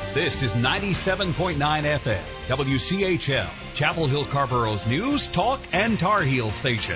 This is 97.9 FM, WCHL, Chapel Hill Carborough's news, talk, and Tar Heel station.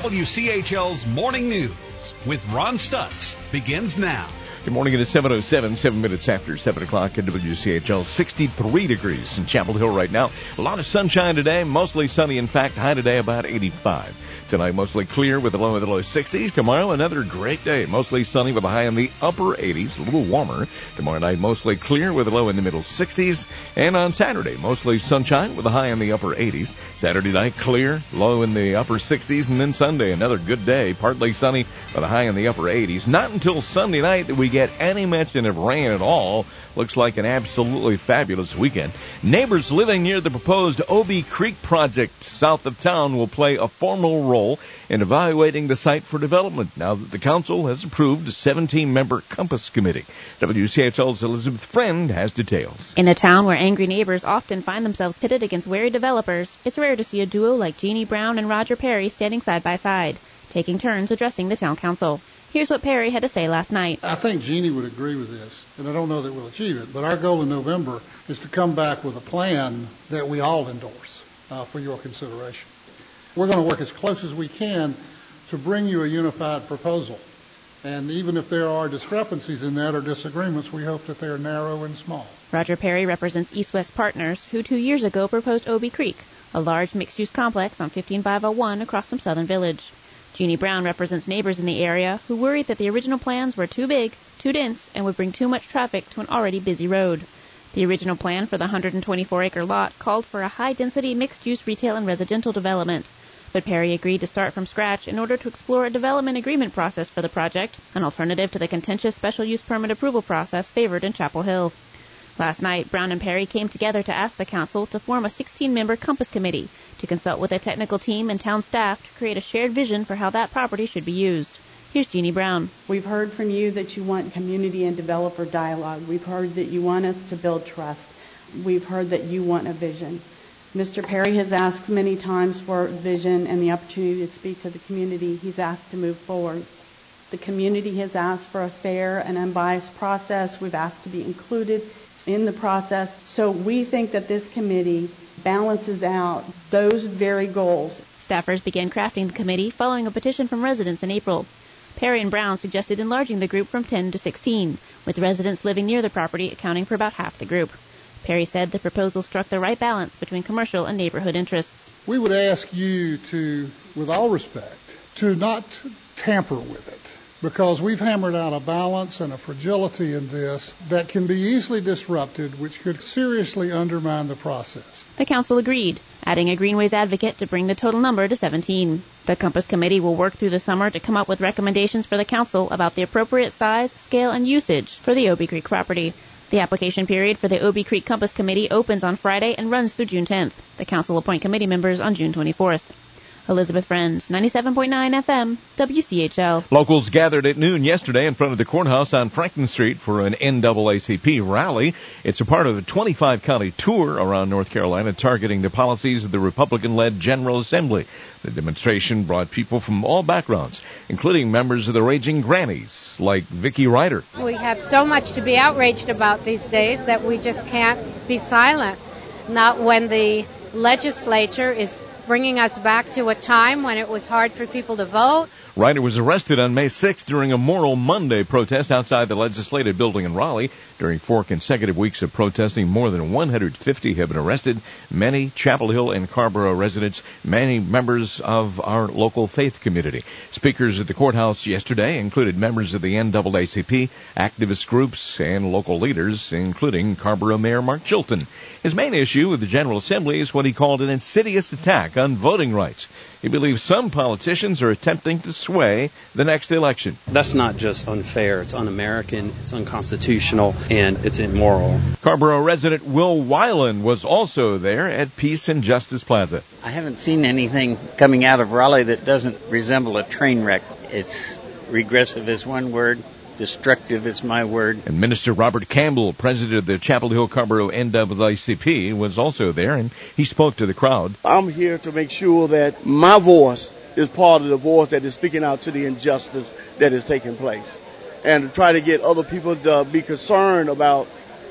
WCHL's Morning News with Ron Stutz begins now. Good morning. It is 7:07, 7 minutes after 7 o'clock at WCHL. 63 degrees in Chapel Hill right now. A lot of sunshine today, mostly sunny. In fact, high today about 85. Tonight, mostly clear with a low in the low 60s. Tomorrow, another great day. Mostly sunny with a high in the upper 80s, a little warmer. Tomorrow night, mostly clear with a low in the middle 60s. And on Saturday, mostly sunshine with a high in the upper 80s. Saturday night, clear, low in the upper 60s. And then Sunday, another good day, partly sunny with a high in the upper 80s. Not until Sunday night that we get any mention of rain at all. Looks like an absolutely fabulous weekend. Neighbors living near the proposed Obie Creek project south of town will play a formal role in evaluating the site for development now that the council has approved a 17-member Compass Committee. WCHL's Elizabeth Friend has details. In a town where angry neighbors often find themselves pitted against wary developers, it's rare to see a duo like Jeannie Brown and Roger Perry standing side by side, taking turns addressing the town council. Here's what Perry had to say last night. I think Jeannie would agree with this, and I don't know that we'll achieve it, but our goal in November is to come back with a plan that we all endorse for your consideration. We're going to work as close as we can to bring you a unified proposal. And even if there are discrepancies in that or disagreements, we hope that they are narrow and small. Roger Perry represents East West Partners, who 2 years ago proposed Obie Creek, a large mixed-use complex on 15501 across from Southern Village. Jeannie Brown represents neighbors in the area who worried that the original plans were too big, too dense, and would bring too much traffic to an already busy road. The original plan for the 124-acre lot called for a high-density mixed-use retail and residential development. But Perry agreed to start from scratch in order to explore a development agreement process for the project, an alternative to the contentious special use permit approval process favored in Chapel Hill. Last night, Brown and Perry came together to ask the council to form a 16-member Compass Committee to consult with a technical team and town staff to create a shared vision for how that property should be used. Here's Jeannie Brown. We've heard from you that you want community and developer dialogue. We've heard that you want us to build trust. We've heard that you want a vision. Mr. Perry has asked many times for vision and the opportunity to speak to the community. He's asked to move forward. The community has asked for a fair and unbiased process. We've asked to be included in the process. So we think that this committee balances out those very goals. Staffers began crafting the committee following a petition from residents in April. Perry and Brown suggested enlarging the group from 10 to 16, with residents living near the property accounting for about half the group. Perry said the proposal struck the right balance between commercial and neighborhood interests. We would ask you to, with all respect, to not tamper with it, because we've hammered out a balance and a fragility in this that can be easily disrupted, which could seriously undermine the process. The council agreed, adding a Greenways advocate to bring the total number to 17. The Compass Committee will work through the summer to come up with recommendations for the council about the appropriate size, scale, and usage for the Obie Creek property. The application period for the Obie Creek Compass Committee opens on Friday and runs through June 10th. The council will appoint committee members on June 24th. Elizabeth Friend, 97.9 FM, WCHL. Locals gathered at noon yesterday in front of the courthouse on Franklin Street for an NAACP rally. It's a part of a 25-county tour around North Carolina targeting the policies of the Republican-led General Assembly. The demonstration brought people from all backgrounds, including members of the Raging Grannies, like Vicki Ryder. We have so much to be outraged about these days that we just can't be silent. Not when the legislature is bringing us back to a time when it was hard for people to vote. Ryder was arrested on May 6th during a Moral Monday protest outside the Legislative Building in Raleigh. During 4 consecutive weeks of protesting, more than 150 have been arrested, many Chapel Hill and Carrboro residents, many members of our local faith community. Speakers at the courthouse yesterday included members of the NAACP, activist groups, and local leaders, including Carrboro Mayor Mark Chilton. His main issue with the General Assembly is what he called an insidious attack on voting rights. He believes some politicians are attempting to sway the next election. That's not just unfair. It's un-American, it's unconstitutional, and it's immoral. Carrboro resident Will Weiland was also there at Peace and Justice Plaza. I haven't seen anything coming out of Raleigh that doesn't resemble a train wreck. It's regressive is one word. Destructive is my word. And Minister Robert Campbell, president of the Chapel Hill Carrboro NAACP, was also there, and he spoke to the crowd. I'm here to make sure that my voice is part of the voice that is speaking out to the injustice that is taking place, and to try to get other people to be concerned about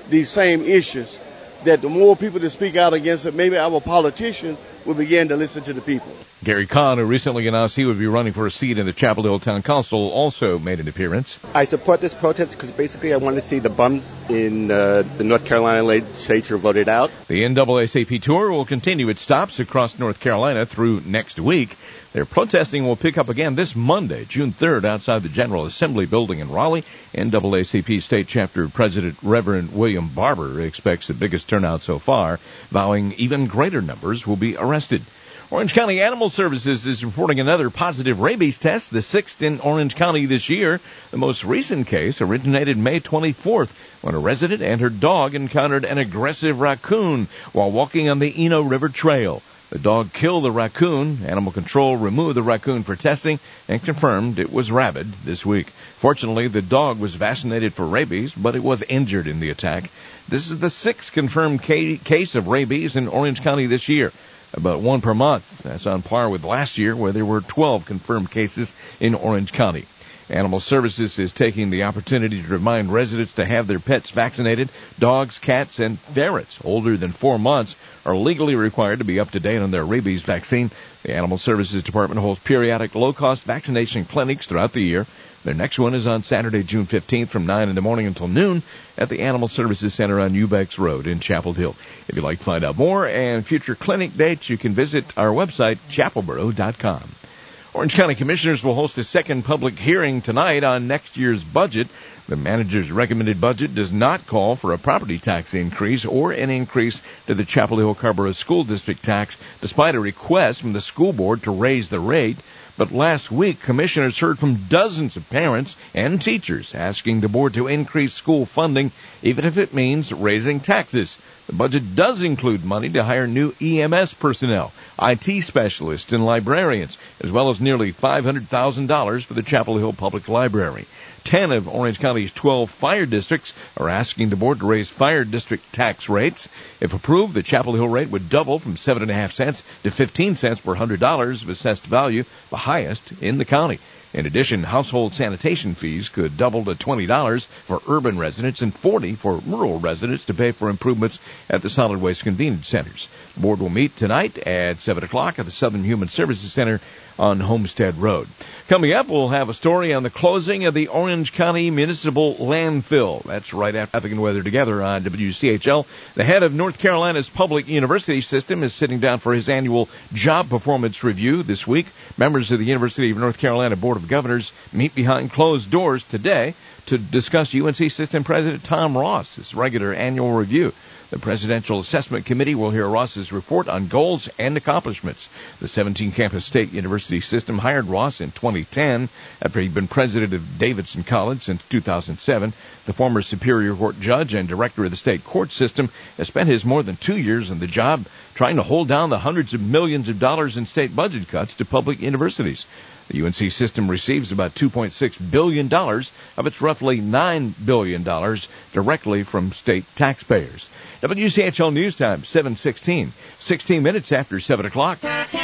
these same issues, that the more people that speak out against it, maybe our politicians will begin to listen to the people. Gary Kahn, who recently announced he would be running for a seat in the Chapel Hill Town Council, also made an appearance. I support this protest because basically I want to see the bums in the North Carolina legislature voted out. The NAACP tour will continue its stops across North Carolina through next week. Their protesting will pick up again this Monday, June 3rd, outside the General Assembly building in Raleigh. NAACP State Chapter President Reverend William Barber expects the biggest turnout so far, vowing even greater numbers will be arrested. Orange County Animal Services is reporting another positive rabies test, the 6th in Orange County this year. The most recent case originated May 24th when a resident and her dog encountered an aggressive raccoon while walking on the Eno River Trail. The dog killed the raccoon. Animal Control removed the raccoon for testing and confirmed it was rabid this week. Fortunately, the dog was vaccinated for rabies, but it was injured in the attack. This is the 6th confirmed case of rabies in Orange County this year, about one per month. That's on par with last year, where there were 12 confirmed cases in Orange County. Animal Services is taking the opportunity to remind residents to have their pets vaccinated. Dogs, cats, and ferrets older than 4 months are legally required to be up to date on their rabies vaccine. The Animal Services Department holds periodic low-cost vaccination clinics throughout the year. Their next one is on Saturday, June 15th from 9 in the morning until noon at the Animal Services Center on Eubanks Road in Chapel Hill. If you'd like to find out more and future clinic dates, you can visit our website, chapelboro.com. Orange County Commissioners will host a second public hearing tonight on next year's budget. The manager's recommended budget does not call for a property tax increase or an increase to the Chapel Hill Carrboro School District tax, despite a request from the school board to raise the rate. But last week, commissioners heard from dozens of parents and teachers asking the board to increase school funding, even if it means raising taxes. The budget does include money to hire new EMS personnel, IT specialists, and librarians, as well as nearly $500,000 for the Chapel Hill Public Library. 10 of Orange County's 12 fire districts are asking the board to raise fire district tax rates. If approved, the Chapel Hill rate would double from 7.5 cents to 15 cents per $100 of assessed value, the highest in the county. In addition, household sanitation fees could double to $20 for urban residents and $40 for rural residents to pay for improvements at the solid waste convenience centers. The board will meet tonight at 7 o'clock at the Southern Human Services Center on Homestead Road. Coming up, we'll have a story on the closing of the Orange County Municipal Landfill. That's right after Traffic and Weather Together on WCHL. The head of North Carolina's public university system is sitting down for his annual job performance review this week. Members of the University of North Carolina Board of Governors meet behind closed doors today to discuss UNC System President Tom Ross's regular annual review. The Presidential Assessment Committee will hear Ross's report on goals and accomplishments. The 17-campus state university system hired Ross in 2010 after he'd been president of Davidson College since 2007. The former Superior Court judge and director of the state court system has spent his more than 2 years on the job trying to hold down the hundreds of millions of dollars in state budget cuts to public universities. The UNC system receives about $2.6 billion of its roughly $9 billion directly from state taxpayers. WCHL News Time, 7:16, 16 minutes after 7 o'clock.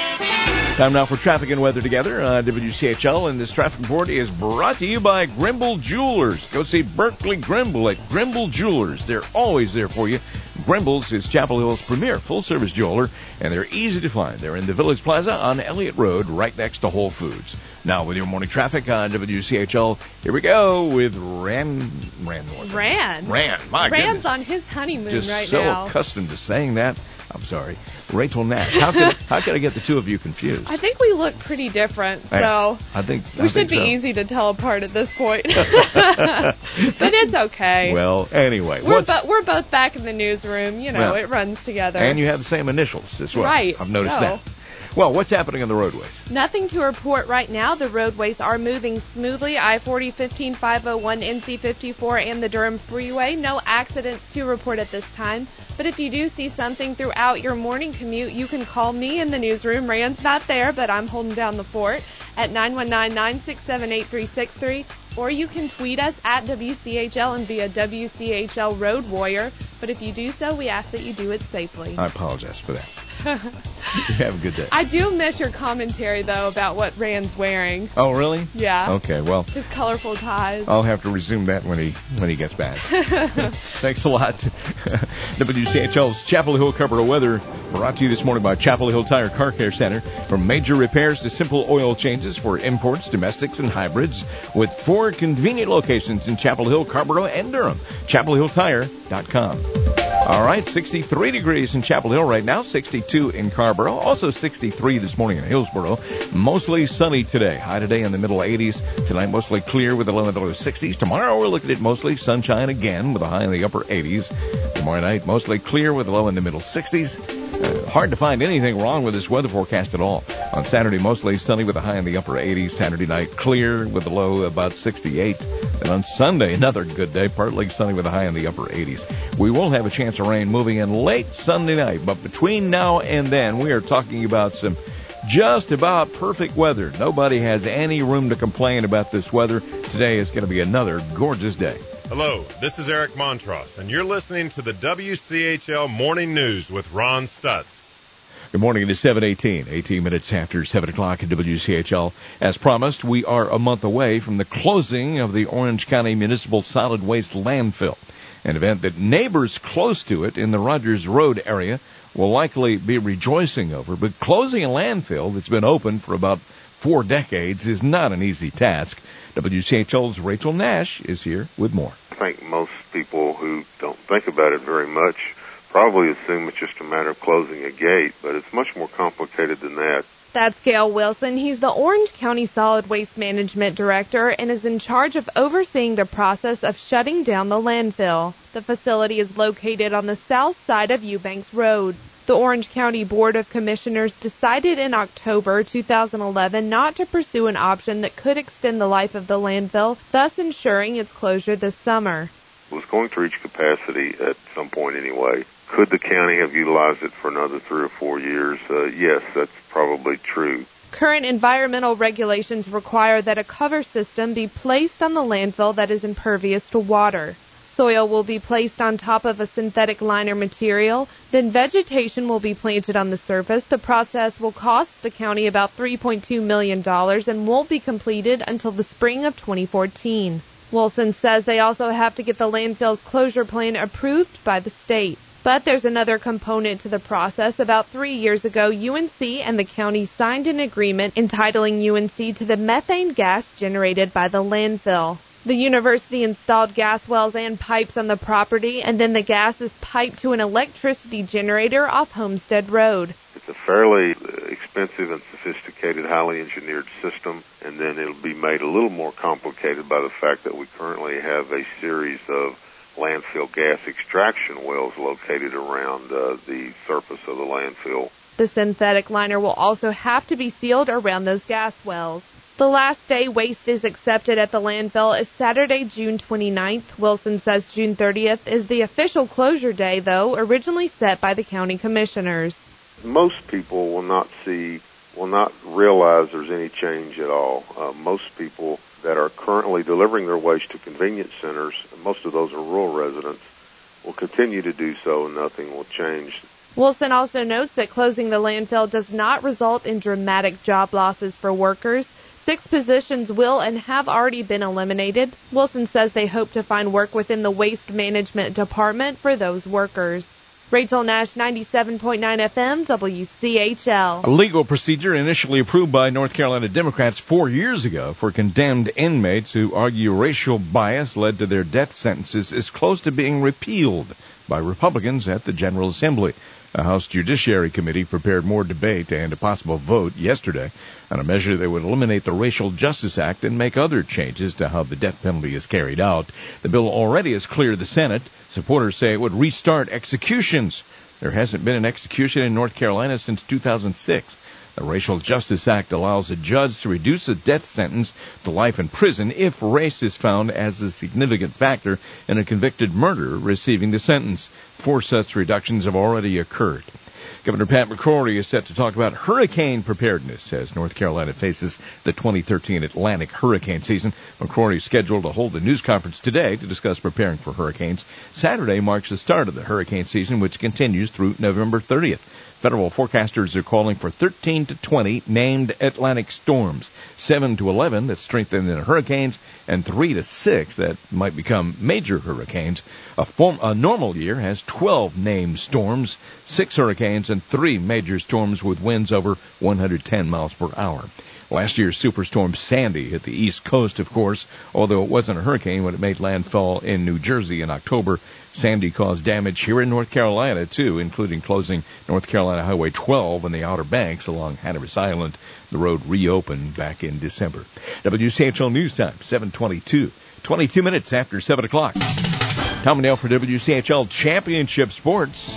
Time now for Traffic and Weather Together on WCHL, and this traffic report is brought to you by Grimble Jewelers. Go see Berkeley Grimble at Grimble Jewelers. They're always there for you. Grimble's is Chapel Hill's premier full-service jeweler, and they're easy to find. They're in the Village Plaza on Elliott Road, right next to Whole Foods. Now, with your morning traffic on WCHL, here we go with Rand. My Rand's goodness. on his honeymoon Just right so now. accustomed to saying that. I'm sorry. Rachel Nash. How could I get the two of you confused? I think we look pretty different, so I think we should be easy to tell apart at this point. But it's okay. Well, anyway. We're both back in the newsroom. You know, Well, it runs together. And you have the same initials as well. Right. I've noticed so. that. Well, what's happening on the roadways? Nothing to report right now. The roadways are moving smoothly. I-40, 15, 501, NC54, and the Durham Freeway. No accidents to report at this time. But if you do see something throughout your morning commute, you can call me in the newsroom. Rand's not there, but I'm holding down the fort at 919-967-8363. Or you can tweet us at WCHL and be a WCHL Road Warrior. But if you do so, we ask that you do it safely. I apologize for that. Have a good day. I do miss your commentary, though, about what Rand's wearing. Oh, really? Yeah. Okay, well. His colorful ties. I'll have to resume that when he gets back. Thanks a lot. WCHL's Chapel Hill Cabarrot weather brought to you this morning by Chapel Hill Tire Car Care Center. From major repairs to simple oil changes for imports, domestics, and hybrids, with 4 convenient locations in Chapel Hill, Cabarrot, and Durham. ChapelHillTire.com. All right, 63 degrees in Chapel Hill right now, 62 in Carrboro, also 63 this morning in Hillsboro. Mostly sunny today. High today in the middle 80s. Tonight mostly clear with a low in the low 60s. Tomorrow we're looking at mostly sunshine again with a high in the upper 80s. Tomorrow night mostly clear with a low in the middle 60s. Hard to find anything wrong with this weather forecast at all. On Saturday mostly sunny with a high in the upper 80s. Saturday night clear with a low about 68. And on Sunday another good day, partly sunny with a high in the upper 80s. We will have a chance of rain moving in late Sunday night, but between now and then we are talking about some just about perfect weather. Nobody has any room to complain about this weather. Today is going to be another gorgeous day. Hello, this is Eric Montross, and you're listening to the WCHL Morning News with Ron Stutz. Good morning. It is 7:18, 18 minutes after 7 o'clock at WCHL. As promised, we are a month away from the closing of the Orange County Municipal Solid Waste Landfill, an event that neighbors close to it in the Rogers Road area will likely be rejoicing over. But closing a landfill that's been open for about 4 decades is not an easy task. WCHL's Rachel Nash is here with more. I think most people who don't think about it very much probably assume it's just a matter of closing a gate, but it's much more complicated than that. That's Gail Wilson. He's the Orange County Solid Waste Management Director and is in charge of overseeing the process of shutting down the landfill. The facility is located on the south side of Eubanks Road. The Orange County Board of Commissioners decided in October 2011 not to pursue an option that could extend the life of the landfill, thus ensuring its closure this summer. It was going to reach capacity at some point anyway. Could the county have utilized it for another 3 or 4 years? Yes, that's probably true. Current environmental regulations require that a cover system be placed on the landfill that is impervious to water. Soil will be placed on top of a synthetic liner material, then vegetation will be planted on the surface. The process will cost the county about $3.2 million and won't be completed until the spring of 2014. Wilson says they also have to get the landfill's closure plan approved by the state. But there's another component to the process. About 3 years ago, UNC and the county signed an agreement entitling UNC to the methane gas generated by the landfill. The university installed gas wells and pipes on the property, and then the gas is piped to an electricity generator off Homestead Road. It's a fairly expensive and sophisticated, highly engineered system, and then it'll be made a little more complicated by the fact that we currently have a series of landfill gas extraction wells located around the surface of the landfill. The synthetic liner will also have to be sealed around those gas wells. The last day waste is accepted at the landfill is Saturday, June 29th. Wilson says June 30th is the official closure day, though, originally set by the county commissioners. Most people will not realize there's any change at all. Most people that are currently delivering their waste to convenience centers, most of those are rural residents, will continue to do so and nothing will change. Wilson also notes that closing the landfill does not result in dramatic job losses for workers. 6 positions will and have already been eliminated. Wilson says they hope to find work within the waste management department for those workers. Rachel Nash, 97.9 FM, WCHL. A legal procedure initially approved by North Carolina Democrats 4 years ago for condemned inmates who argue racial bias led to their death sentences is close to being repealed by Republicans at the General Assembly. A House Judiciary Committee prepared more debate and a possible vote yesterday on a measure that would eliminate the Racial Justice Act and make other changes to how the death penalty is carried out. The bill already has cleared the Senate. Supporters say it would restart executions. There hasn't been an execution in North Carolina since 2006. The Racial Justice Act allows a judge to reduce a death sentence to life in prison if race is found as a significant factor in a convicted murderer receiving the sentence. 4 such reductions have already occurred. Governor Pat McCrory is set to talk about hurricane preparedness as North Carolina faces the 2013 Atlantic hurricane season. McCrory is scheduled to hold a news conference today to discuss preparing for hurricanes. Saturday marks the start of the hurricane season, which continues through November 30th. Federal forecasters are calling for 13 to 20 named Atlantic storms, 7 to 11 that strengthen into hurricanes, and 3 to 6 that might become major hurricanes. A normal year has 12 named storms, 6 hurricanes, and 3 major storms with winds over 110 miles per hour. Last year's Superstorm Sandy hit the East Coast, of course, although it wasn't a hurricane when it made landfall in New Jersey in October. Sandy caused damage here in North Carolina, too, including closing North Carolina Highway 12 and the Outer Banks along Hatteras Island. The road reopened back in December. WCHL News Time, 7:22. 22 minutes after 7 o'clock. Tom and Dale for WCHL Championship Sports.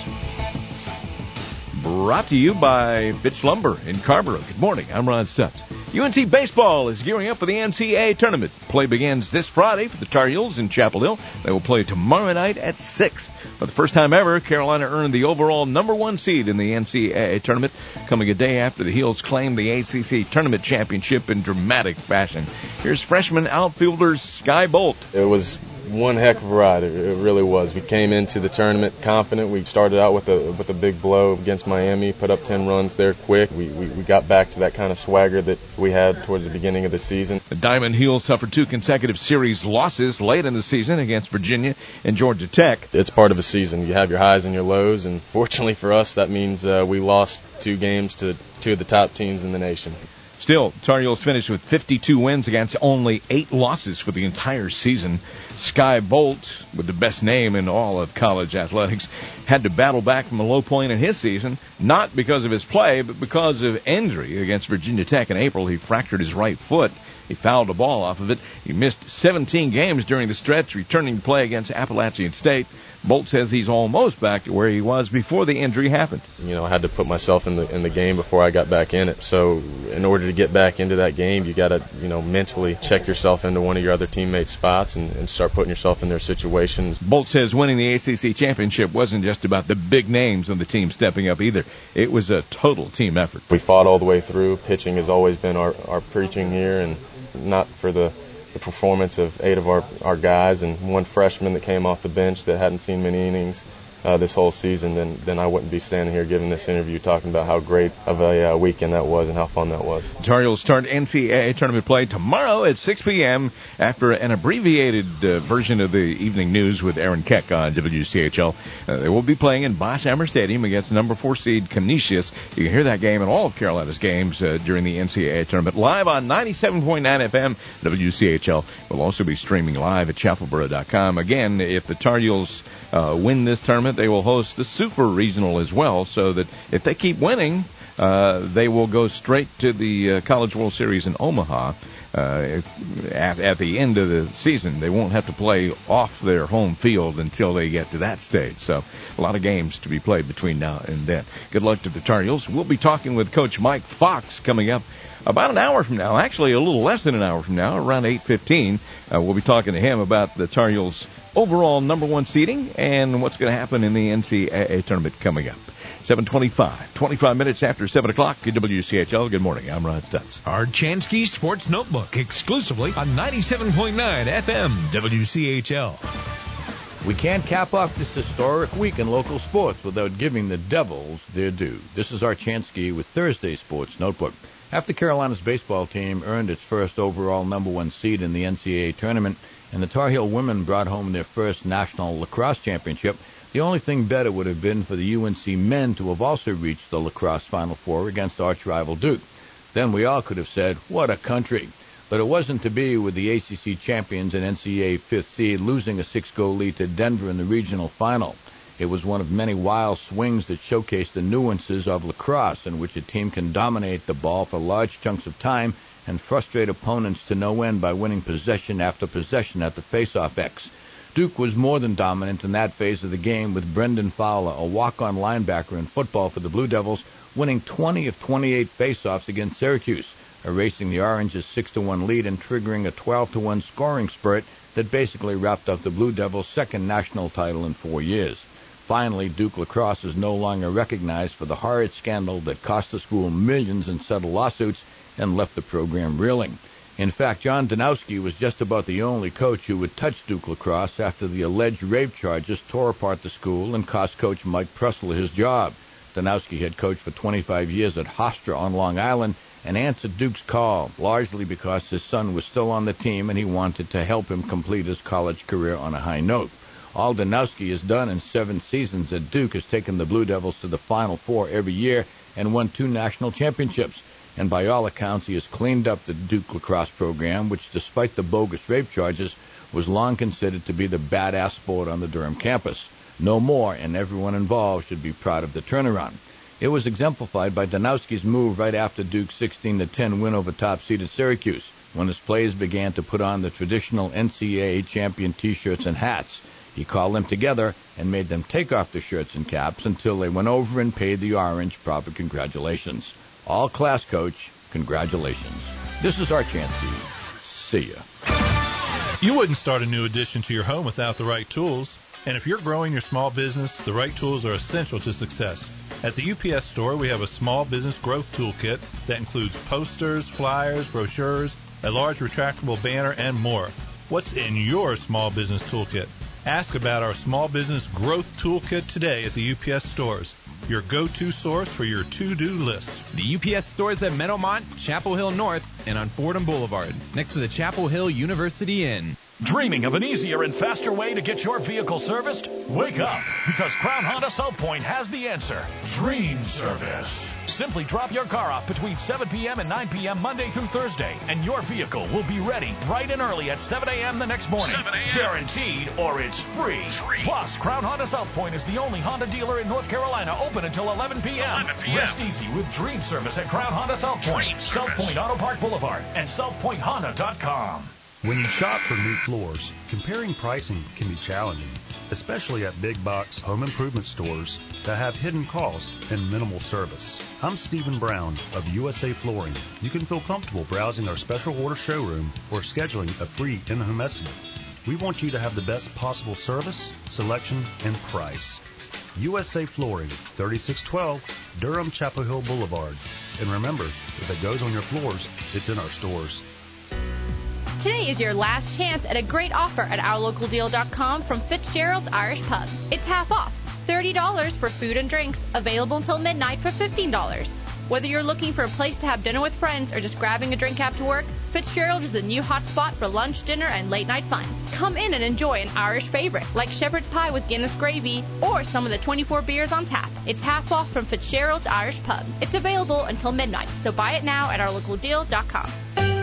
Brought to you by Fitch Lumber in Carrboro. Good morning. I'm Ron Stutz. UNC Baseball is gearing up for the NCAA tournament. Play begins this Friday for the Tar Heels in Chapel Hill. They will play tomorrow night at 6. For the first time ever, Carolina earned the overall #1 seed in the NCAA tournament, coming a day after the Heels claimed the ACC tournament championship in dramatic fashion. Here's freshman outfielder Sky Bolt. It was one heck of a ride. It really was. We came into the tournament confident. We started out with a big blow against Miami, put up 10 runs there quick. We got back to that kind of swagger that we had towards the beginning of the season. The Diamond Heels suffered 2 consecutive series losses late in the season against Virginia and Georgia Tech. It's part of a season. You have your highs and your lows, and fortunately for us, that means we lost 2 games to 2 of the top teams in the nation. Still, Tar Heels finished with 52 wins against only 8 losses for the entire season. Sky Bolt, with the best name in all of college athletics, had to battle back from a low point in his season, not because of his play, but because of injury. Against Virginia Tech in April, he fractured his right foot. He fouled the ball off of it. He missed 17 games during the stretch, returning to play against Appalachian State. Bolt says he's almost back to where he was before the injury happened. You know, I had to put myself in the game before I got back in it. So in order to get back into that game, you got to, mentally check yourself into one of your other teammates' spots and start putting yourself in their situations. Bolt says winning the ACC championship wasn't just about the big names on the team stepping up either. It was a total team effort. We fought all the way through. Pitching has always been our preaching here, and not for the performance of 8 of our guys and 1 freshman that came off the bench that hadn't seen many innings this whole season, then I wouldn't be standing here giving this interview talking about how great of a weekend that was and how fun that was. Tar Heels start NCAA tournament play tomorrow at 6 p.m. after an abbreviated version of the evening news with Aaron Keck on WCHL. They will be playing in Boshhammer Stadium against number 4 seed Canisius. You can hear that game and all of Carolina's games during the NCAA tournament live on 97.9 FM WCHL. We'll also be streaming live at chapelboro.com. Again, if the Tar Heels win this tournament, they will host the Super Regional as well, so that if they keep winning, they will go straight to the College World Series in Omaha at the end of the season. They won't have to play off their home field until they get to that stage. So a lot of games to be played between now and then. Good luck to the Tar Heels. We'll be talking with Coach Mike Fox coming up about an hour from now, actually a little less than an hour from now, around 8:15. We'll be talking to him about the Tar Heels' overall #1 seeding and what's going to happen in the NCAA tournament coming up. 7:25, 25 minutes after 7 o'clock at WCHL. Good morning. I'm Ron Stutz. Our Chansky Sports Notebook, exclusively on 97.9 FM WCHL. We can't cap off this historic week in local sports without giving the Devils their due. This is our Chansky with Thursday Sports Notebook. After Carolina's baseball team earned its first overall #1 seed in the NCAA tournament, and the Tar Heel women brought home their first national lacrosse championship, the only thing better would have been for the UNC men to have also reached the lacrosse Final Four against arch-rival Duke. Then we all could have said, what a country. But it wasn't to be, with the ACC champions and NCAA 5th seed losing a 6-goal lead to Denver in the regional final. It was one of many wild swings that showcased the nuances of lacrosse, in which a team can dominate the ball for large chunks of time and frustrate opponents to no end by winning possession after possession at the face-off X. Duke was more than dominant in that phase of the game, with Brendan Fowler, a walk-on linebacker in football for the Blue Devils, winning 20 of 28 face-offs against Syracuse, erasing the Orange's 6-1 lead and triggering a 12-1 scoring spurt that basically wrapped up the Blue Devils' second national title in 4 years. Finally, Duke lacrosse is no longer recognized for the horrid scandal that cost the school millions in settled lawsuits and left the program reeling. In fact, John Danowski was just about the only coach who would touch Duke lacrosse after the alleged rape charges tore apart the school and cost coach Mike Pressler his job. Danowski had coached for 25 years at Hofstra on Long Island and answered Duke's call, largely because his son was still on the team and he wanted to help him complete his college career on a high note. All Danowski has done in 7 seasons at Duke has taken the Blue Devils to the Final Four every year and won 2 national championships. And by all accounts, he has cleaned up the Duke lacrosse program, which, despite the bogus rape charges, was long considered to be the badass sport on the Durham campus. No more, and everyone involved should be proud of the turnaround. It was exemplified by Danowski's move right after Duke's 16-10 win over top-seeded Syracuse, when his players began to put on the traditional NCAA champion T-shirts and hats. He called them together and made them take off their shirts and caps until they went over and paid the Orange proper congratulations. All class, Coach. Congratulations. This is our chance to see ya. You wouldn't start a new addition to your home without the right tools. And if you're growing your small business, the right tools are essential to success. At the UPS store, we have a small business growth toolkit that includes posters, flyers, brochures, a large retractable banner, and more. What's in your small business toolkit? Ask about our small business growth toolkit today at the UPS stores, your go-to source for your to-do list. The UPS stores at Meadowmont, Chapel Hill North, and on Fordham Boulevard, next to the Chapel Hill University Inn. Dreaming of an easier and faster way to get your vehicle serviced? Wake up, because Crown Honda South Point has the answer. Dream Service. Simply drop your car off between 7 p.m. and 9 p.m. Monday through Thursday, and your vehicle will be ready bright and early at 7 a.m. the next morning. 7 a.m. Guaranteed, or it's free. Plus, Crown Honda South Point is the only Honda dealer in North Carolina open until 11 p.m. Rest easy with Dream Service at Crown Honda South Point, South Point Auto Park Boulevard, and SouthPointHonda.com. When you shop for new floors, comparing pricing can be challenging, especially at big box home improvement stores that have hidden costs and minimal service. I'm Stephen Brown of USA Flooring. You can feel comfortable browsing our special order showroom or scheduling a free in-home estimate. We want you to have the best possible service, selection, and price. USA Flooring, 3612 Durham Chapel Hill Boulevard. And remember, if it goes on your floors, it's in our stores. Today is your last chance at a great offer at OurLocalDeal.com from Fitzgerald's Irish Pub. It's half off, $30 for food and drinks, available until midnight for $15. Whether you're looking for a place to have dinner with friends or just grabbing a drink after work, Fitzgerald is the new hot spot for lunch, dinner, and late-night fun. Come in and enjoy an Irish favorite like shepherd's pie with Guinness gravy or some of the 24 beers on tap. It's half off from Fitzgerald's Irish Pub. It's available until midnight, so buy it now at OurLocalDeal.com.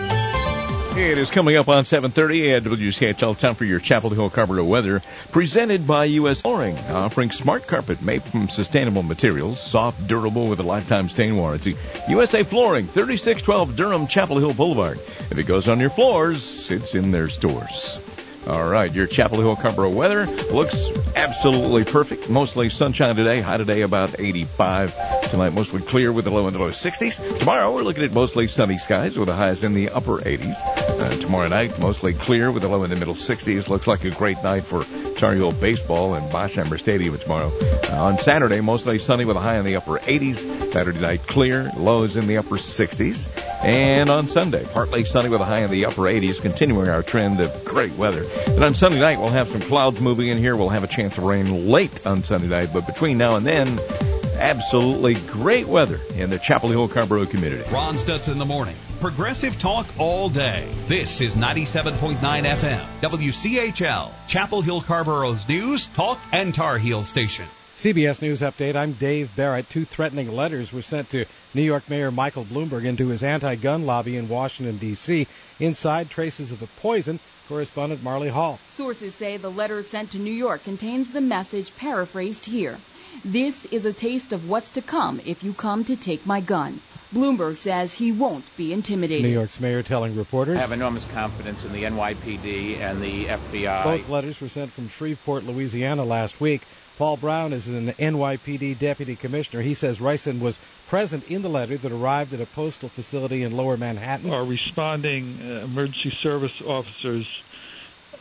It is coming up on 7:30 at WCHL. Time for your Chapel Hill Carpenter weather, presented by U.S. Flooring, offering smart carpet made from sustainable materials, soft, durable, with a lifetime stain warranty. USA Flooring, 3612 Durham Chapel Hill Boulevard. If it goes on your floors, it's in their stores. All right, your Chapel Hill Carpenter weather looks absolutely perfect. Mostly sunshine today. High today about 85. Tonight mostly clear with a low in the low 60s. Tomorrow we're looking at mostly sunny skies with the highs in the upper 80s. Tomorrow night mostly clear with a low in the middle 60s. Looks like a great night for Tar Heel baseball in Bosheimer Stadium tomorrow. On Saturday mostly sunny with a high in the upper 80s. Saturday night clear, lows in the upper 60s. And on Sunday partly sunny with a high in the upper 80s, continuing our trend of great weather. And on Sunday night, we'll have some clouds moving in here. We'll have a chance of rain late on Sunday night. But between now and then, absolutely great weather in the Chapel Hill Carrboro community. Ron Stutz in the morning. Progressive talk all day. This is 97.9 FM. WCHL. Chapel Hill Carrboro's news, talk, and Tar Heel station. CBS News Update. I'm Dave Barrett. 2 threatening letters were sent to New York Mayor Michael Bloomberg and to his anti-gun lobby in Washington, D.C. Inside, traces of the poison. Correspondent Marley Hall. Sources say the letter sent to New York contains the message paraphrased here. This is a taste of what's to come if you come to take my gun. Bloomberg says he won't be intimidated. New York's mayor telling reporters, I have enormous confidence in the NYPD and the FBI. Both letters were sent from Shreveport, Louisiana last week. Paul Brown is an NYPD deputy commissioner. He says Ricin was present in the letter that arrived at a postal facility in Lower Manhattan. Our responding emergency service officers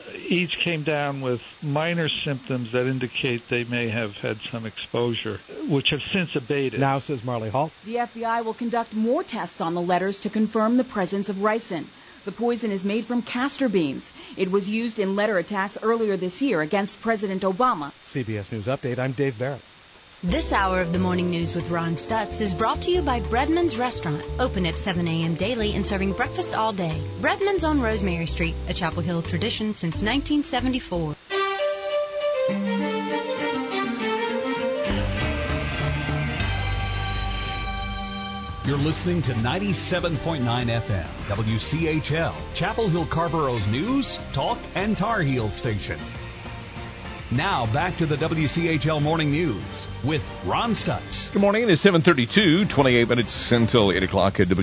each came down with minor symptoms that indicate they may have had some exposure, which have since abated. Now, says Marley Hall, the FBI will conduct more tests on the letters to confirm the presence of ricin. The poison is made from castor beans. It was used in letter attacks earlier this year against President Obama. CBS News Update, I'm Dave Barrett. This hour of the Morning News with Ron Stutz is brought to you by Breadman's Restaurant, open at 7 a.m. daily and serving breakfast all day. Breadman's on Rosemary Street, a Chapel Hill tradition since 1974. You're listening to 97.9 FM, WCHL, Chapel Hill Carborough's news, talk, and Tar Heel station. Now back to the WCHL Morning News with Ron Stutz. Good morning. It is 7:32, 28 minutes until 8 o'clock at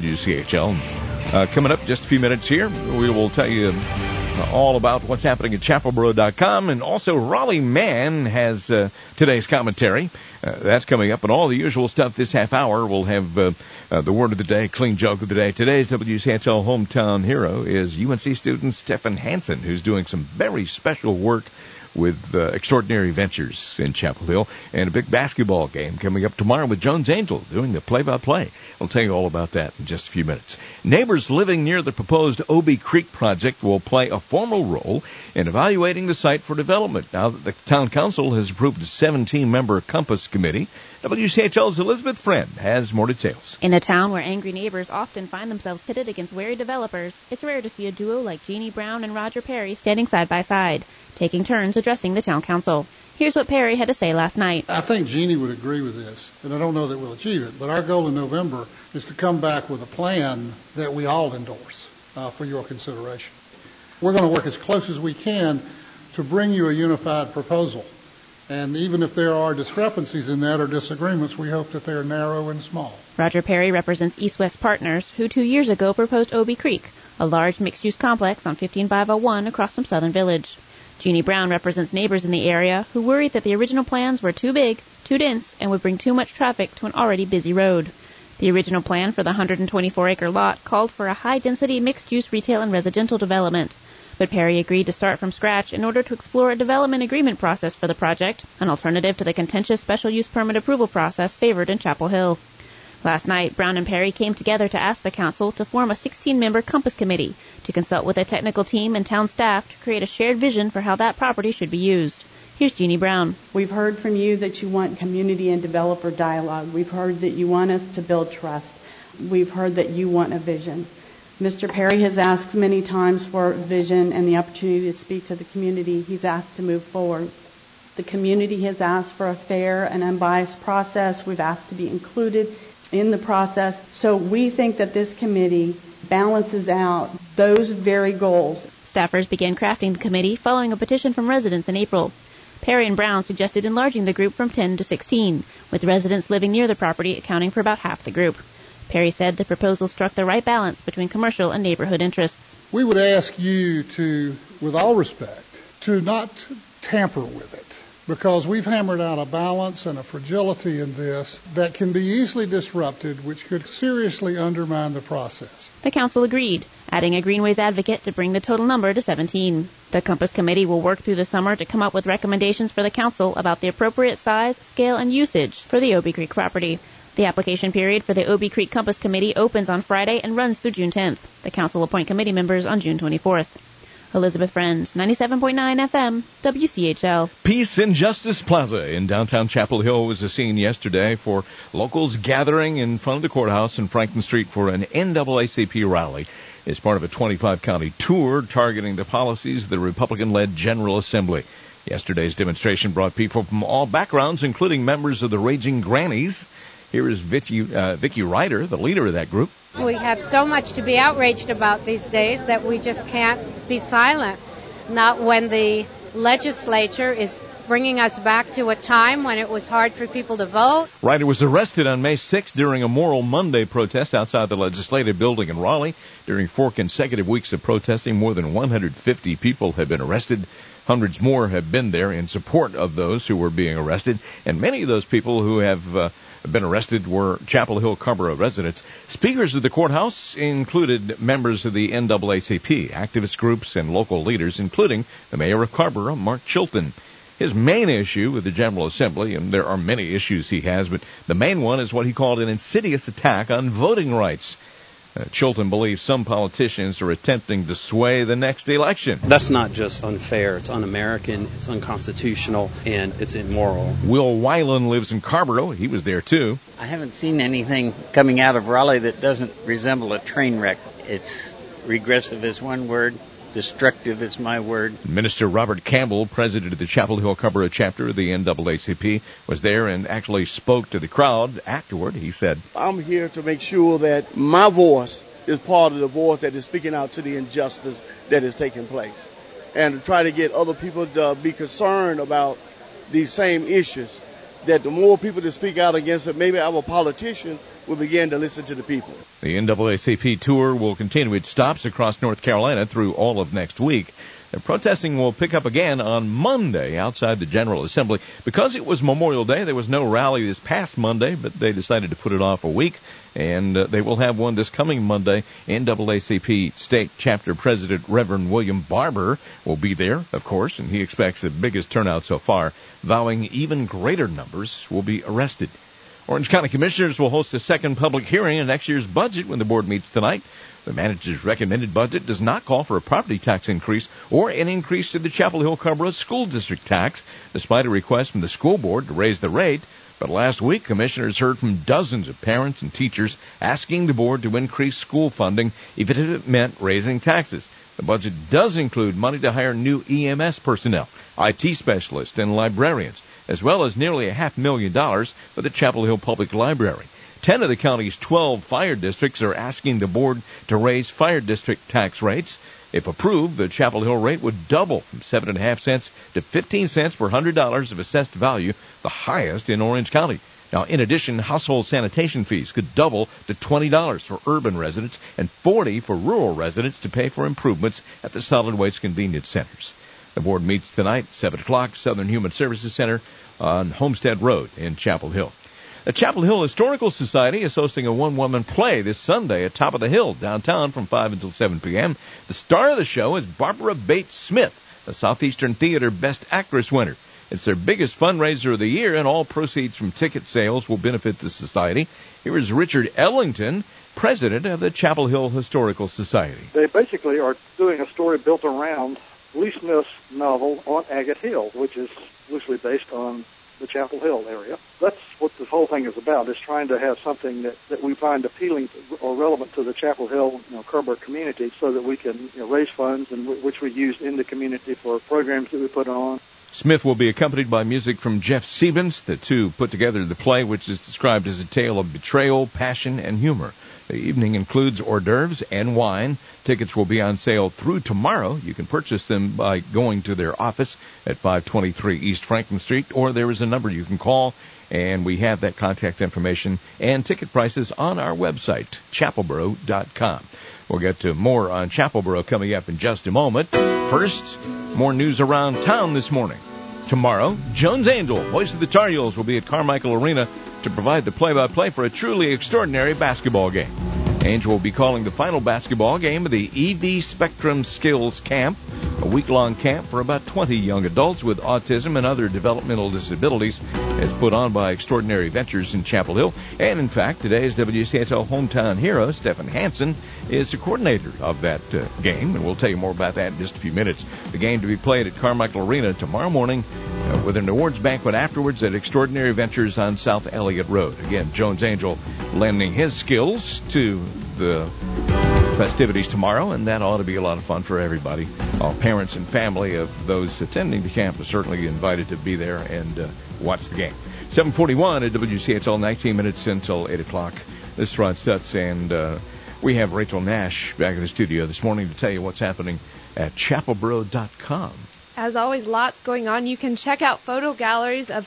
WCHL. Coming up just a few minutes here, we will tell you all about what's happening at chapelboro.com. And also Raleigh Man has today's commentary. That's coming up. And all the usual stuff this half hour. We'll have the word of the day, clean joke of the day. Today's WCHL hometown hero is UNC student Stephen Hansen, who's doing some very special work with Extraordinary Ventures in Chapel Hill, and a big basketball game coming up tomorrow with Jones Angell doing the play-by-play. I'll tell you all about that in just a few minutes. Neighbors living near the proposed Obie Creek project will play a formal role in evaluating the site for development. Now that the town council has approved a 17-member Compass Committee, WCHL's Elizabeth Friend has more details. In a town where angry neighbors often find themselves pitted against wary developers, it's rare to see a duo like Jeannie Brown and Roger Perry standing side by side, taking turns addressing the town council. Here's what Perry had to say last night. I think Jeannie would agree with this, and I don't know that we'll achieve it, but our goal in November is to come back with a plan that we all endorse for your consideration. We're going to work as close as we can to bring you a unified proposal. And even if there are discrepancies in that or disagreements, we hope that they're narrow and small. Roger Perry represents East West Partners, who 2 years ago proposed Obie Creek, a large mixed-use complex on 15501 across from Southern Village. Jeannie Brown represents neighbors in the area who worried that the original plans were too big, too dense, and would bring too much traffic to an already busy road. The original plan for the 124-acre lot called for a high-density mixed-use retail and residential development. But Perry agreed to start from scratch in order to explore a development agreement process for the project, an alternative to the contentious special use permit approval process favored in Chapel Hill. Last night, Brown and Perry came together to ask the council to form a 16-member Compass Committee to consult with a technical team and town staff to create a shared vision for how that property should be used. Here's Jeannie Brown. We've heard from you that you want community and developer dialogue. We've heard that you want us to build trust. We've heard that you want a vision. Mr. Perry has asked many times for a vision and the opportunity to speak to the community. He's asked to move forward. The community has asked for a fair and unbiased process. We've asked to be included in the process. So we think that this committee balances out those very goals. Staffers began crafting the committee following a petition from residents in April. Perry and Brown suggested enlarging the group from 10 to 16, with residents living near the property accounting for about half the group. Perry said the proposal struck the right balance between commercial and neighborhood interests. We would ask you to, with all respect, to not tamper with it, because we've hammered out a balance and a fragility in this that can be easily disrupted, which could seriously undermine the process. The council agreed, adding a Greenways advocate to bring the total number to 17. The Compass Committee will work through the summer to come up with recommendations for the council about the appropriate size, scale, and usage for the Obie Creek property. The application period for the Obie Creek Compass Committee opens on Friday and runs through June 10th. The council will appoint committee members on June 24th. Elizabeth Friend, 97.9 FM, WCHL. Peace and Justice Plaza in downtown Chapel Hill was the scene yesterday for locals gathering in front of the courthouse in Franklin Street for an NAACP rally as part of a 25-county tour targeting the policies of the Republican-led General Assembly. Yesterday's demonstration brought people from all backgrounds, including members of the Raging Grannies. Here is Vicki Ryder, the leader of that group. We have so much to be outraged about these days that we just can't be silent. Not when the legislature is bringing us back to a time when it was hard for people to vote. Ryder was arrested on May 6th during a Moral Monday protest outside the Legislative Building in Raleigh. During 4 consecutive weeks of protesting, more than 150 people have been arrested. Hundreds more have been there in support of those who were being arrested, and many of those people who have been arrested were Chapel Hill Carrboro residents. Speakers of the courthouse included members of the NAACP, activist groups, and local leaders, including the mayor of Carrboro, Mark Chilton. His main issue with the General Assembly, and there are many issues he has, but the main one is what he called an insidious attack on voting rights. Chilton believes some politicians are attempting to sway the next election. That's not just unfair, it's un-American, it's unconstitutional, and it's immoral. Will Weiland lives in Carrboro. He was there, too. I haven't seen anything coming out of Raleigh that doesn't resemble a train wreck. It's regressive is one word. Destructive is my word. Minister Robert Campbell, president of the Chapel Hill Carrboro chapter of the NAACP, was there and actually spoke to the crowd afterward. He said, I'm here to make sure that my voice is part of the voice that is speaking out to the injustice that is taking place, and to try to get other people to be concerned about these same issues, that the more people that speak out against it, maybe our politicians will begin to listen to the people. The NAACP tour will continue its stops across North Carolina through all of next week. The protesting will pick up again on Monday outside the General Assembly. Because it was Memorial Day, there was no rally this past Monday, but they decided to put it off a week, and they will have one this coming Monday. NAACP State Chapter President Reverend William Barber will be there, of course, and he expects the biggest turnout so far, vowing even greater numbers will be arrested. Orange County Commissioners will host a second public hearing on next year's budget when the board meets tonight. The manager's recommended budget does not call for a property tax increase or an increase to the Chapel Hill Carrboro School District tax, despite a request from the school board to raise the rate. But last week, commissioners heard from dozens of parents and teachers asking the board to increase school funding, even if it meant raising taxes. The budget does include money to hire new EMS personnel, IT specialists, and librarians, as well as nearly $500,000 for the Chapel Hill Public Library. 10 of the county's 12 fire districts are asking the board to raise fire district tax rates. If approved, the Chapel Hill rate would double from 7.5 cents to 15 cents per $100 of assessed value, the highest in Orange County. Now, in addition, household sanitation fees could double to $20 for urban residents and $40 for rural residents to pay for improvements at the solid waste convenience centers. The board meets tonight, 7 o'clock, Southern Human Services Center on Homestead Road in Chapel Hill. The Chapel Hill Historical Society is hosting a one-woman play this Sunday at Top of the Hill downtown from 5 until 7 p.m. The star of the show is Barbara Bates Smith, the Southeastern Theater Best Actress winner. It's their biggest fundraiser of the year, and all proceeds from ticket sales will benefit the society. Here is Richard Ellington, president of the Chapel Hill Historical Society. They basically are doing a story built around Lee Smith's novel On Agate Hill, which is loosely based on the Chapel Hill area. That's what this whole thing is about, is trying to have something that we find appealing or relevant to the Chapel Hill, Carrboro community, so that we can raise funds, and which we use in the community for programs that we put on. Smith will be accompanied by music from Jeff Stevens. The two put together the play, which is described as a tale of betrayal, passion, and humor. The evening includes hors d'oeuvres and wine. Tickets will be on sale through tomorrow. You can purchase them by going to their office at 523 East Franklin Street, or there is a number you can call, and we have that contact information and ticket prices on our website, chapelboro.com. We'll get to more on Chapelboro coming up in just a moment. First, more news around town this morning. Tomorrow, Jones Angell, voice of the Tar Heels, will be at Carmichael Arena to provide the play-by-play for a truly extraordinary basketball game. Angell will be calling the final basketball game of the EV Spectrum Skills Camp, a week-long camp for about 20 young adults with autism and other developmental disabilities. It's put on by Extraordinary Ventures in Chapel Hill. And, in fact, today's WCHL hometown hero, Stephen Hansen, is the coordinator of that game, and we'll tell you more about that in just a few minutes. The game to be played at Carmichael Arena tomorrow morning with an awards banquet afterwards at Extraordinary Ventures on South Elliott Road. Again, Jones Angell lending his skills to the festivities tomorrow, and that ought to be a lot of fun for everybody. All parents and family of those attending the camp are certainly invited to be there and watch the game. 7:41 at WCHL, 19 minutes until 8 o'clock. This is Ron Stutz, and we have Rachel Nash back in the studio this morning to tell you what's happening at chapelboro.com. As always, lots going on. You can check out photo galleries of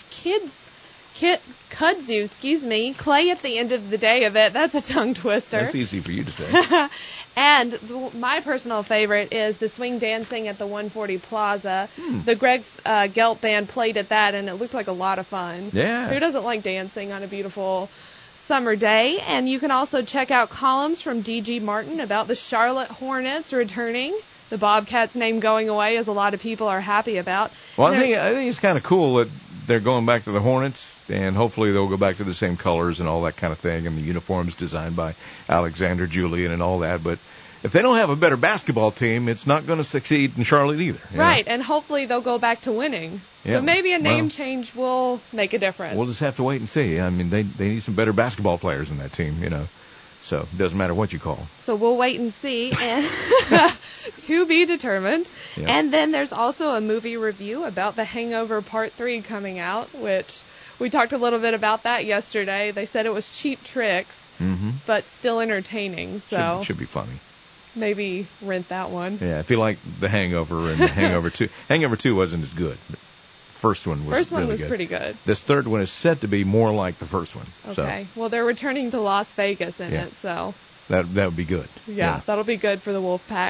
kudzu, clay at the end of the day of it. That's a tongue twister. That's easy for you to say. And my personal favorite is the swing dancing at the 140 Plaza. The Greg Gelt Band played at that, and it looked like a lot of fun. Yeah. Who doesn't like dancing on a beautiful summer day? And you can also check out columns from D.G. Martin about the Charlotte Hornets returning. The Bobcats name going away, as a lot of people are happy about. Well, I think it's kind of cool that they're going back to the Hornets, and hopefully they'll go back to the same colors and all that kind of thing, and the uniforms designed by Alexander Julian and all that. But if they don't have a better basketball team, it's not going to succeed in Charlotte either. Right, and hopefully they'll go back to winning. Yeah. So maybe a name change will make a difference. We'll just have to wait and see. I mean, they need some better basketball players in that team, So it doesn't matter what you call them. So we'll wait and see, and to be determined. Yep. And then there's also a movie review about The Hangover Part 3 coming out, which we talked a little bit about that yesterday. They said it was cheap tricks, but still entertaining. So should be funny. Maybe rent that one. Yeah, if you like The Hangover and The Hangover 2. Hangover 2 wasn't as good. First one was really good. Pretty good. This third one is said to be more like the first one. Okay. Well, they're returning to Las Vegas in it, so that would be good. Yeah, that'll be good for the Wolfpack.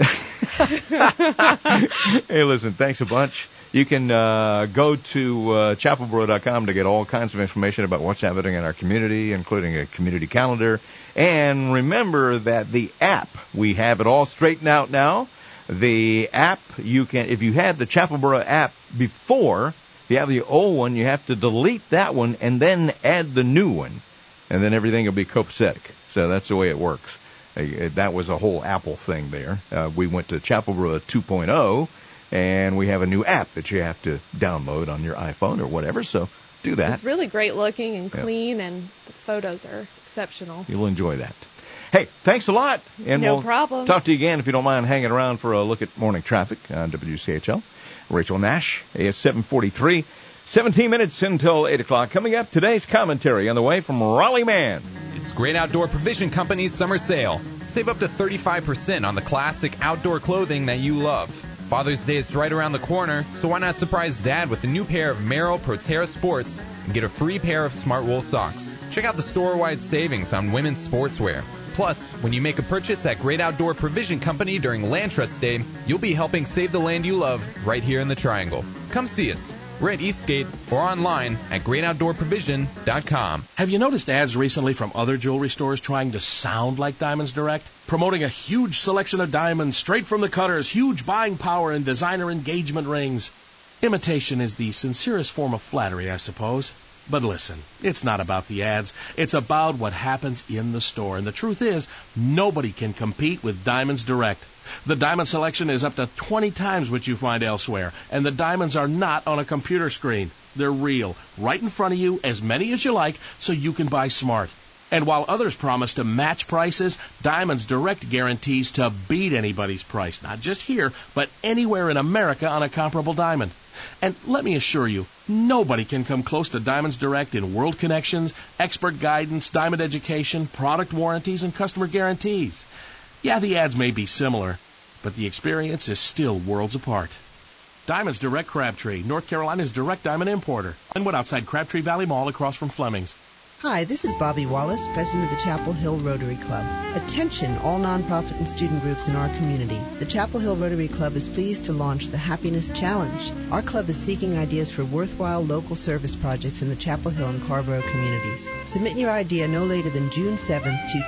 Hey, listen, thanks a bunch. You can go to chapelboro.com to get all kinds of information about what's happening in our community, including a community calendar. And remember that the app, we have it all straightened out now. The app, if you had the Chapelboro app before, if you have the old one, you have to delete that one and then add the new one. And then everything will be copacetic. So that's the way it works. That was a whole Apple thing there. We went to Chapelboro 2.0, and we have a new app that you have to download on your iPhone or whatever. So do that. It's really great looking and clean, and the photos are exceptional. You'll enjoy that. Hey, thanks a lot. And no we'll problem. Talk to you again if you don't mind hanging around for a look at morning traffic on WCHL. Rachel Nash, AS 743. 17 minutes until 8 o'clock. Coming up, today's commentary on the way from Raleigh Man. It's Great Outdoor Provision Company's summer sale. Save up to 35% on the classic outdoor clothing that you love. Father's Day is right around the corner, so why not surprise Dad with a new pair of Merrell Proterra Sports and get a free pair of Smart Wool socks. Check out the store-wide savings on women's sportswear. Plus, when you make a purchase at Great Outdoor Provision Company during Land Trust Day, you'll be helping save the land you love right here in the Triangle. Come see us. We're at Eastgate or online at greatoutdoorprovision.com. Have you noticed ads recently from other jewelry stores trying to sound like Diamonds Direct? Promoting a huge selection of diamonds straight from the cutters, huge buying power, and designer engagement rings. Imitation is the sincerest form of flattery, I suppose. But listen, it's not about the ads. It's about what happens in the store. And the truth is, nobody can compete with Diamonds Direct. The diamond selection is up to 20 times what you find elsewhere. And the diamonds are not on a computer screen. They're real, right in front of you, as many as you like, so you can buy smart. And while others promise to match prices, Diamonds Direct guarantees to beat anybody's price. Not just here, but anywhere in America on a comparable diamond. And let me assure you, nobody can come close to Diamonds Direct in world connections, expert guidance, diamond education, product warranties, and customer guarantees. Yeah, the ads may be similar, but the experience is still worlds apart. Diamonds Direct Crabtree, North Carolina's direct diamond importer. Glenwood outside Crabtree Valley Mall across from Fleming's. Hi, this is Bobby Wallace, president of the Chapel Hill Rotary Club. Attention, all nonprofit and student groups in our community. The Chapel Hill Rotary Club is pleased to launch the Happiness Challenge. Our club is seeking ideas for worthwhile local service projects in the Chapel Hill and Carrboro communities. Submit your idea no later than June 7th to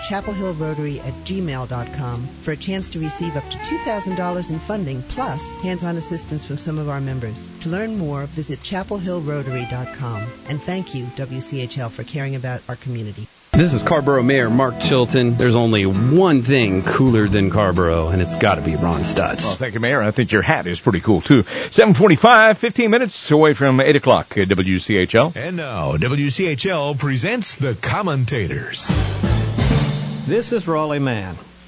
chapelhillrotary@gmail.com for a chance to receive up to $2,000 in funding plus hands-on assistance from some of our members. To learn more, visit chapelhillrotary.com. And thank you, WCHL, for caring about our community. This is Carrboro Mayor Mark Chilton. There's only one thing cooler than Carrboro, and it's got to be Ron Stutz. Well, thank you, Mayor. I think your hat is pretty cool, too. 7:45, 15 minutes away from 8 o'clock at WCHL. And now, WCHL presents the commentators. This is Raleigh Man.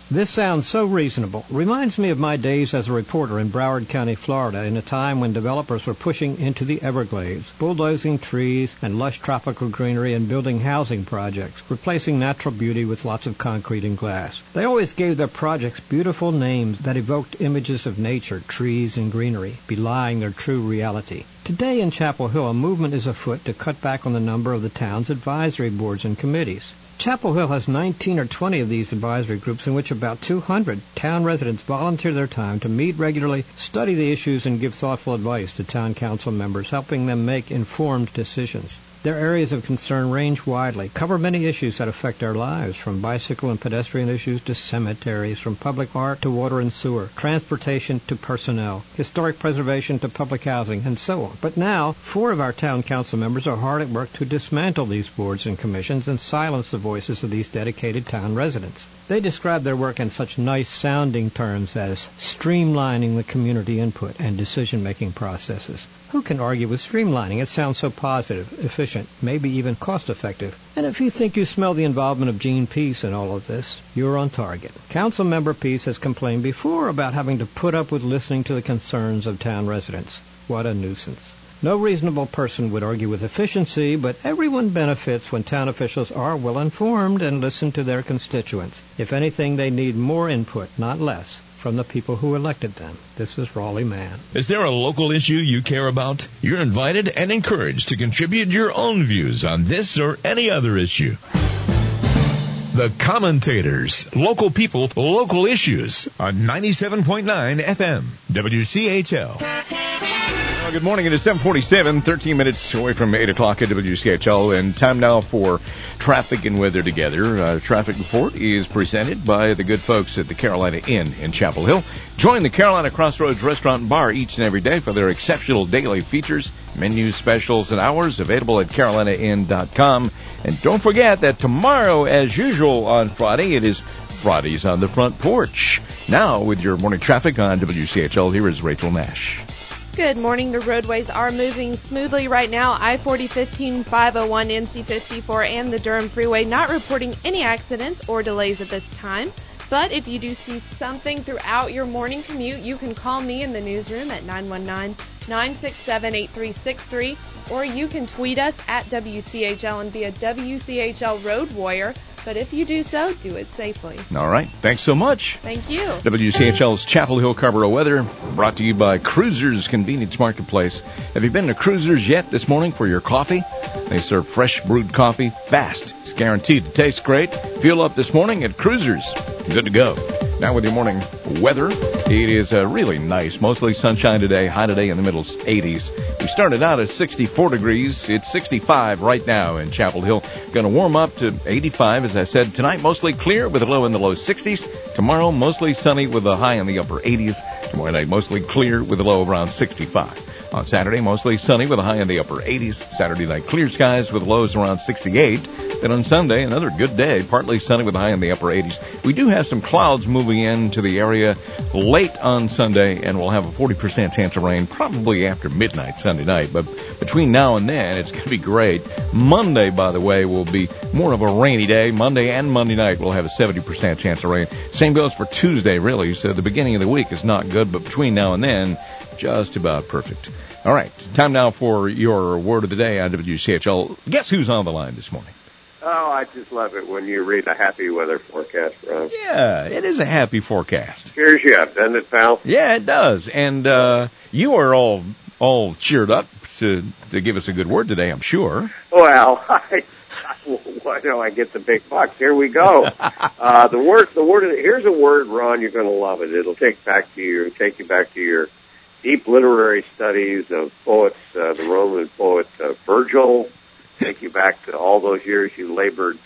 This sounds so reasonable. Reminds me of my days as a reporter in Broward County, Florida, in a time when developers were pushing into the Everglades, bulldozing trees and lush tropical greenery and building housing projects, replacing natural beauty with lots of concrete and glass. They always gave their projects beautiful names that evoked images of nature, trees, and greenery, belying their true reality. Today in Chapel Hill, a movement is afoot to cut back on the number of the town's advisory boards and committees. Chapel Hill has 19 or 20 of these advisory groups in which about 200 town residents volunteer their time to meet regularly, study the issues, and give thoughtful advice to town council members, helping them make informed decisions. Their areas of concern range widely, cover many issues that affect our lives, from bicycle and pedestrian issues to cemeteries, from public art to water and sewer, transportation to personnel, historic preservation to public housing, and so on. But now, 4 of our town council members are hard at work to dismantle these boards and commissions and silence the voices of these dedicated town residents. They describe their work in such nice-sounding terms as streamlining the community input and decision-making processes. Who can argue with streamlining? It sounds so positive, efficient, maybe even cost-effective. And if you think you smell the involvement of Gene Peace in all of this, you're on target. Councilmember Peace has complained before about having to put up with listening to the concerns of town residents. What a nuisance. No reasonable person would argue with efficiency, but everyone benefits when town officials are well-informed and listen to their constituents. If anything, they need more input, not less, from the people who elected them. This is Raleigh Mann. Is there a local issue you care about? You're invited and encouraged to contribute your own views on this or any other issue. The Commentators, local people, local issues on 97.9 FM, WCHL. Well, good morning. It is 7:47, 13 minutes away from 8 o'clock at WCHL, and time now for traffic and weather together. Traffic report is presented by the good folks at the Carolina Inn in Chapel Hill. Join the Carolina Crossroads Restaurant and Bar each and every day for their exceptional daily features, menus, specials, and hours available at carolinainn.com. And don't forget that tomorrow, as usual on Friday, it is Fridays on the Front Porch. Now, with your morning traffic on WCHL, here is Rachel Nash. Good morning. The roadways are moving smoothly right now. I-40, 15, 501, NC54, and the Durham Freeway not reporting any accidents or delays at this time. But if you do see something throughout your morning commute, you can call me in the newsroom at 919-967-8363, or you can tweet us at WCHL and be a WCHL Road Warrior. But if you do so, do it safely. All right. Thanks so much. Thank you. WCHL's Chapel Hill Carrboro weather brought to you by Cruisers Convenience Marketplace. Have you been to Cruisers yet this morning for your coffee? They serve fresh brewed coffee fast. It's guaranteed to taste great. Fuel up this morning at Cruisers. Good to go. Now with your morning weather, it is really nice. Mostly sunshine today, high today in the middle 80s. We started out at 64 degrees. It's 65 right now in Chapel Hill. Going to warm up to 85, as I said. Tonight, mostly clear with a low in the low 60s. Tomorrow, mostly sunny with a high in the upper 80s. Tomorrow night, mostly clear with a low around 65. On Saturday, mostly sunny with a high in the upper 80s. Saturday night, clear skies with lows around 68. Then on Sunday, another good day, partly sunny with a high in the upper 80s. We do have some clouds moving into the area late on Sunday, and we'll have a 40% chance of rain probably after midnight Sunday night. But between now and then, it's going to be great. Monday, by the way, will be more of a rainy day. Monday and Monday night, we'll have a 70% chance of rain. Same goes for Tuesday, really. So the beginning of the week is not good, but between now and then, just about perfect. All right, time now for your word of the day on WCHL. Guess who's on the line this morning? Oh, I just love it when you read a happy weather forecast, Ron. Yeah, it is a happy forecast. Cheers you up, doesn't it, pal? Yeah, it does. And you are all cheered up to give us a good word today, I'm sure. Well, why do I get the big bucks? Here we go. Here's a word, Ron. You're going to love it. It'll take you back to your deep literary studies of poets, the Roman poet Virgil. Take you back to all those years you labored.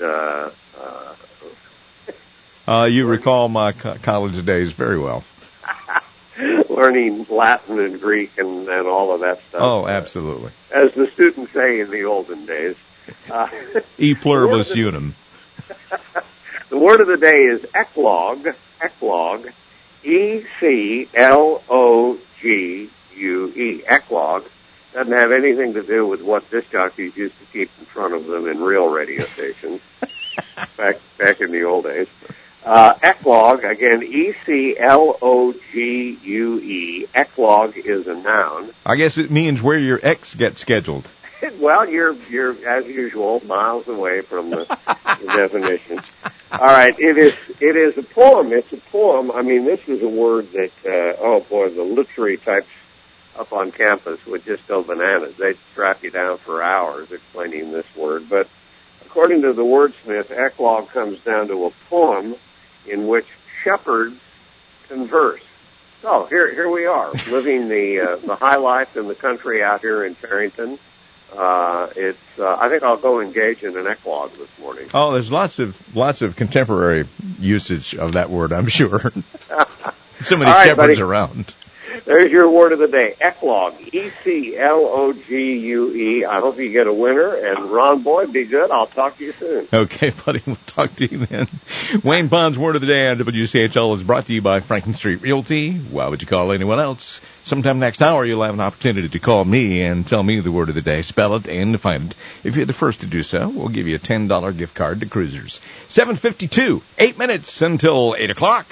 You recall my college days very well. Learning Latin and Greek and all of that stuff. Oh, absolutely. As the students say in the olden days. E pluribus unum. The word of the day is eclogue. Eclogue. E-C-L-O-G-U-E. Eclogue. Doesn't have anything to do with what disc jockeys used to keep in front of them in real radio stations back in the old days. Eclogue, again, E-C-L-O-G-U-E. Eclogue is a noun. I guess it means where your ex gets scheduled. Well, you're as usual miles away from the definition. All right, it is a poem. It's a poem. I mean, this is a word that the literary types up on campus would just go bananas. They'd strap you down for hours explaining this word. But according to the wordsmith, eclogue comes down to a poem in which shepherds converse. So here we are, living the high life in the country out here in Farrington. I think I'll go engage in an eclogue this morning. Oh, there's lots of contemporary usage of that word, I'm sure. So many shepherds around. There's your word of the day, eclogue, E-C-L-O-G-U-E. I hope you get a winner. And Ron Boyd, be good. I'll talk to you soon. Okay, buddy. We'll talk to you then. Wayne Pond's word of the day on WCHL is brought to you by Franklin Street Realty. Why would you call anyone else? Sometime next hour, you'll have an opportunity to call me and tell me the word of the day, spell it, and define it. If you're the first to do so, we'll give you a $10 gift card to Cruisers. 7:52, 8 minutes until 8 o'clock.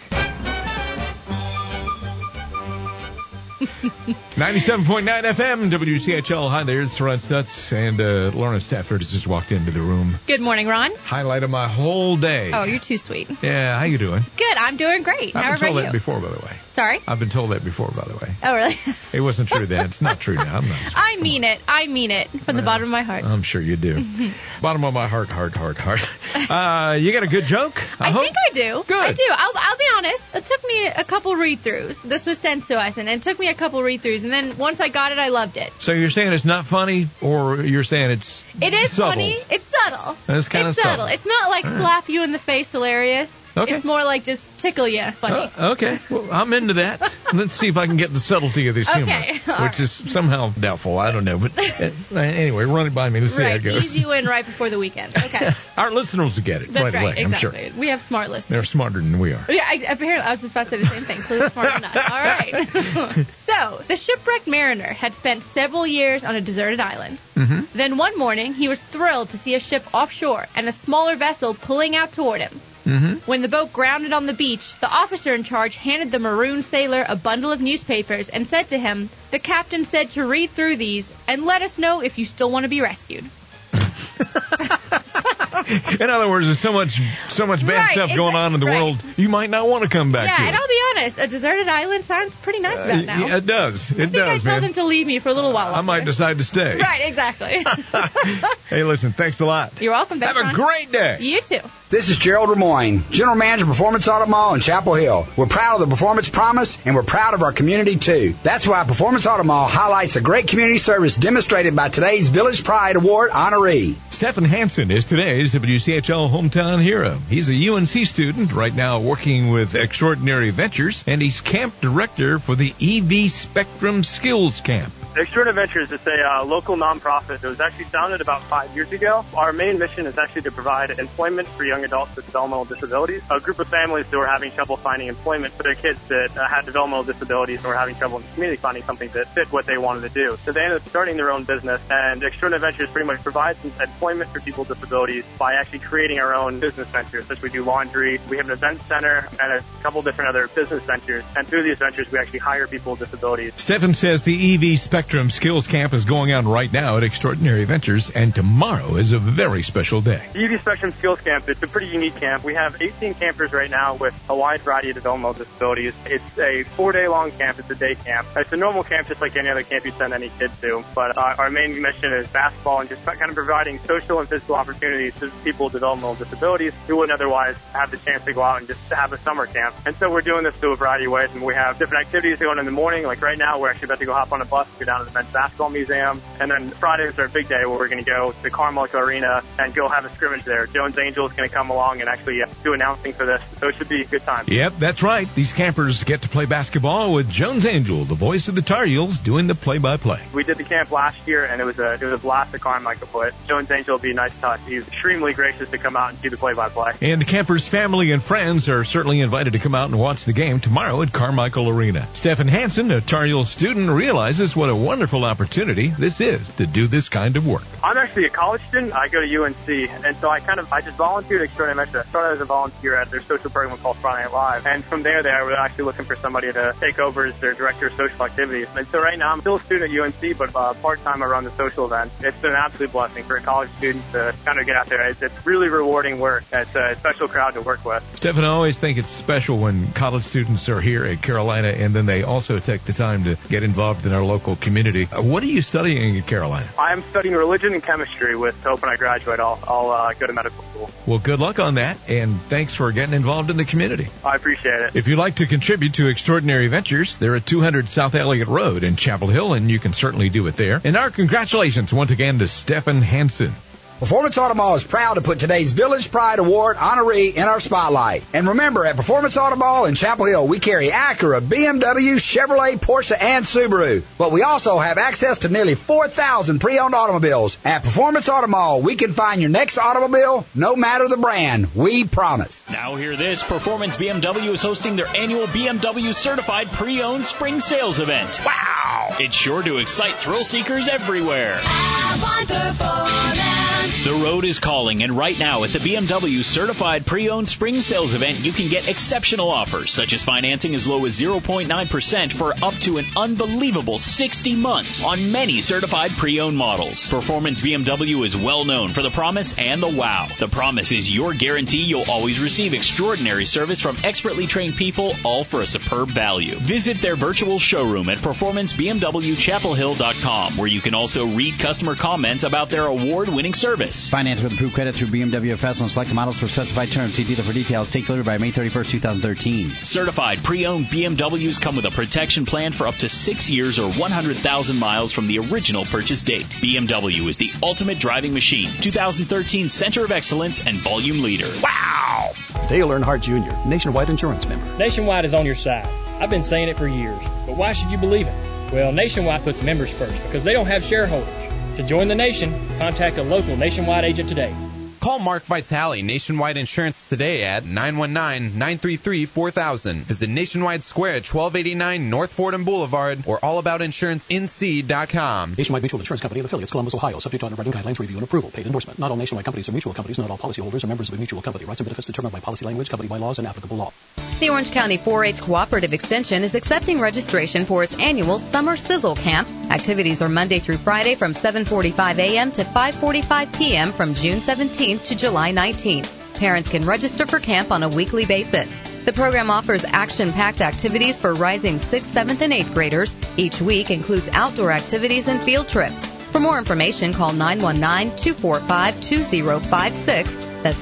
97.9 FM, WCHL. Hi there, it's Ron Stutz, and Lauren Stafford has just walked into the room. Good morning, Ron. Highlight of my whole day. Oh, you're too sweet. Yeah, how you doing? Good, I'm doing great. How I've about been told you? that before, by the way. Sorry? I've been told that before, by the way. Oh, really? It wasn't true then. It's not true now. I'm not. I mean it from the bottom of my heart. I'm sure you do. Bottom of my heart. You got a good joke? I think I do. Good. I do. I'll be honest. It took me a couple read-throughs. This was sent to us, and it took me a couple read-throughs, and then once I got it, I loved it. So you're saying it's not funny, or you're saying it's It is subtle? funny. It's subtle. It's kind of subtle. It's not like slap you in the face hilarious. Okay. It's more like just tickle you funny. Okay. Well, I'm into that. Let's see if I can get the subtlety of this humor, which is somehow doubtful. I don't know. But anyway, run it by me. Let's see how it goes. Ease you in right before the weekend. Okay. Our listeners will get it That's right away, exactly. I'm sure. We have smart listeners. They're smarter than we are. Yeah, apparently I was just about to say the same thing. Clearly smart enough. All right. So, the shipwrecked mariner had spent several years on a deserted island. Mm-hmm. Then one morning, he was thrilled to see a ship offshore and a smaller vessel pulling out toward him. Mm-hmm. When the boat grounded on the beach, the officer in charge handed the maroon sailor a bundle of newspapers and said to him, "The captain said to read through these and let us know if you still want to be rescued." In other words, there's so much bad stuff going on in the world, you might not want to come back to and it. I'll be honest, a deserted island sounds pretty nice about now. Yeah, it does. It does, I told him to leave me for a little while. I might decide to stay. Right, exactly. Hey, listen, thanks a lot. You're welcome, Have a great day. You too. This is Gerald Lemoyne, General Manager of Performance Auto Mall in Chapel Hill. We're proud of the Performance Promise, and we're proud of our community, too. That's why Performance Auto Mall highlights the great community service demonstrated by today's Village Pride Award honoree. Stephen Hansen is today's WCHL hometown hero. He's a UNC student right now working with Extraordinary Ventures, and he's camp director for the EV Spectrum Skills Camp. Extraordinary Ventures is a local nonprofit that was actually founded about 5 years ago. Our main mission is actually to provide employment for young adults with developmental disabilities. A group of families that were having trouble finding employment for their kids that had developmental disabilities and were having trouble in the community finding something that fit what they wanted to do. So they ended up starting their own business, and Extraordinary Ventures pretty much provides employment for people with disabilities by actually creating our own business ventures. Such we do laundry, we have an event center, and a couple different other business ventures. And through these ventures, we actually hire people with disabilities. Stephen says the EV Spectrum Skills Camp is going on right now at Extraordinary Ventures, and tomorrow is a very special day. The EV Spectrum Skills Camp, it's a pretty unique camp. We have 18 campers right now with a wide variety of developmental disabilities. It's a 4-day-long camp. It's a day camp. It's a normal camp just like any other camp you send any kid to, but our main mission is basketball and just kind of providing social and physical opportunities to people with developmental disabilities who wouldn't otherwise have the chance to go out and just have a summer camp. And so we're doing this through a variety of ways, and we have different activities going in the morning. Like right now, we're actually about to go hop on a bus, go down to the men's basketball museum, and then Friday is our big day where we're going to go to Carmichael Arena and go have a scrimmage there. Jones Angel is going to come along and actually do announcing for this, so it should be a good time. Yep, that's right. These campers get to play basketball with Jones Angel, the voice of the Tar Heels, doing the play-by-play. We did the camp last year, and it was a blast at Carmichael, but Jones Angel will be a nice touch. He's extremely extremely gracious to come out and see the play-by-play. And the campers' family and friends are certainly invited to come out and watch the game tomorrow at Carmichael Arena. Stephen Hansen, a Tar Heel student, realizes what a wonderful opportunity this is to do this kind of work. I'm actually a college student. I go to UNC, and so I just volunteered at Extraordinary Metro. I started as a volunteer at their social program called Friday Night Live, and from there they were actually looking for somebody to take over as their director of social activities. And so right now I'm still a student at UNC, but part-time I run the social events. It's been an absolute blessing for a college student to kind of get out there. It's really rewarding work. It's a special crowd to work with. Stephen, I always think it's special when college students are here at Carolina, and then they also take the time to get involved in our local community. What are you studying at Carolina? I'm studying religion and chemistry with hope when I graduate I'll go to medical school. Well, good luck on that, and thanks for getting involved in the community. I appreciate it. If you'd like to contribute to Extraordinary Ventures, they're at 200 South Elliott Road in Chapel Hill, and you can certainly do it there. And our congratulations once again to Stephen Hansen. Performance Auto Mall is proud to put today's Village Pride Award honoree in our spotlight. And remember, at Performance Auto Mall in Chapel Hill, we carry Acura, BMW, Chevrolet, Porsche, and Subaru. But we also have access to nearly 4,000 pre-owned automobiles. At Performance Auto Mall, we can find your next automobile, no matter the brand. We promise. Now hear this. Performance BMW is hosting their annual BMW Certified Pre-Owned Spring Sales event. Wow! It's sure to excite thrill seekers everywhere. The road is calling, and right now at the BMW Certified Pre-Owned Spring Sales event, you can get exceptional offers, such as financing as low as 0.9% for up to an unbelievable 60 months on many certified pre-owned models. Performance BMW is well known for the promise and the wow. The promise is your guarantee you'll always receive extraordinary service from expertly trained people, all for a superb value. Visit their virtual showroom at performancebmwchapelhill.com, where you can also read customer comments about their award-winning service. Finance with approved credit through BMW FS on select models for specified terms. See dealer for details. Take delivery by May 31st, 2013. Certified pre-owned BMWs come with a protection plan for up to 6 years or 100,000 miles from the original purchase date. BMW is the ultimate driving machine. 2013 Center of Excellence and Volume Leader. Wow! Dale Earnhardt Jr., Nationwide Insurance member. Nationwide is on your side. I've been saying it for years. But why should you believe it? Well, Nationwide puts members first because they don't have shareholders. To join the nation, contact a local Nationwide agent today. Call Mark Vitale, Nationwide Insurance, today at 919-933-4000. Visit Nationwide Square at 1289 North Fordham Boulevard or allaboutinsuranceinc.com. Nationwide Mutual Insurance Company and affiliates, Columbus, Ohio. Subject to underwriting guidelines, review and approval. Paid endorsement. Not all nationwide companies are mutual companies. Not all policyholders are members of a mutual company. Rights and benefits determined by policy language, company bylaws, and applicable law. The Orange County 4-H Cooperative Extension is accepting registration for its annual Summer Sizzle Camp. Activities are Monday through Friday from 7:45 a.m. to 5:45 p.m. from June 17th to July 19th. Parents can register for camp on a weekly basis. The program offers action-packed activities for rising 6th, 7th, and 8th graders. Each week includes outdoor activities and field trips. For more information, call 919-245-2056. That's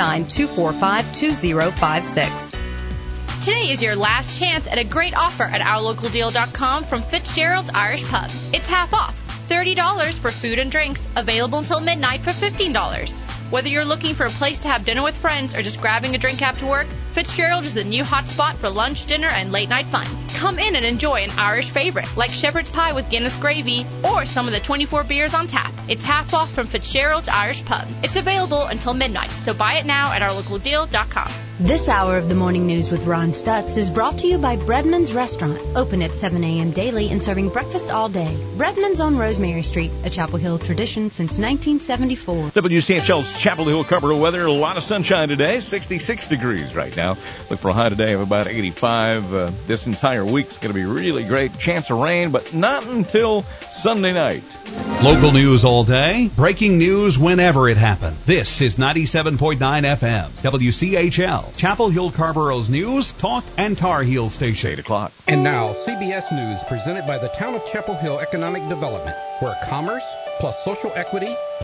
919-245-2056. Today is your last chance at a great offer at OurLocalDeal.com from Fitzgerald's Irish Pub. It's half off. $30 for food and drinks, available until midnight for $15. Whether you're looking for a place to have dinner with friends or just grabbing a drink after work, Fitzgerald is the new hot spot for lunch, dinner, and late-night fun. Come in and enjoy an Irish favorite like shepherd's pie with Guinness gravy or some of the 24 beers on tap. It's half off from Fitzgerald's Irish Pub. It's available until midnight, so buy it now at OurLocalDeal.com. This hour of the Morning News with Ron Stutz is brought to you by Breadman's Restaurant, open at 7 a.m. daily and serving breakfast all day. Breadman's on Rosemary Street, a Chapel Hill tradition since 1974. WCHL's Chapel Hill Carpenter weather. A lot of sunshine today, 66 degrees right now. Look for a high today of about 85. This entire week's going to be really great. Chance of rain, but not until Sunday night. Local news all day, breaking news whenever it happens. This is 97.9 FM, WCHL, Chapel Hill Carborough's news, talk, and Tar Heel station. 8 o'clock. And now, CBS News presented by the Town of Chapel Hill Economic Development, where commerce plus social equity